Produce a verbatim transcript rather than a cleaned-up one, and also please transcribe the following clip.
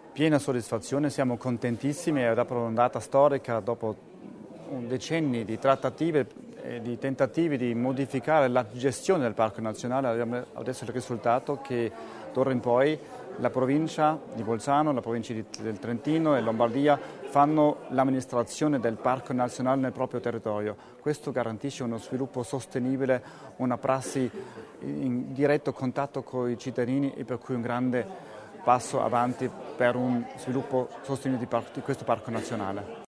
Piena soddisfazione, siamo contentissimi e dopo un'ondata storica, dopo decenni di trattative e di tentativi di modificare la gestione del Parco Nazionale, abbiamo adesso il risultato che d'ora in poi la provincia di Bolzano, la provincia di, del Trentino e Lombardia fanno l'amministrazione del Parco Nazionale nel proprio territorio. Questo garantisce uno sviluppo sostenibile, una prassi in diretto contatto con i cittadini e per cui un grande passo avanti per un sviluppo sostenibile di questo Parco Nazionale.